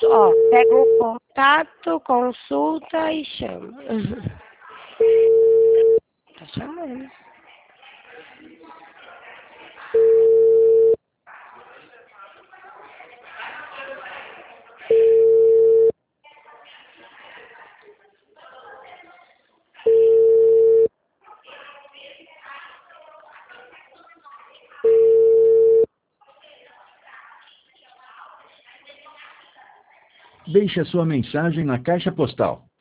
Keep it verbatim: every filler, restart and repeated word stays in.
Ó, pega o contato, consulta e chama. Tá chamando. Deixe a sua mensagem na caixa postal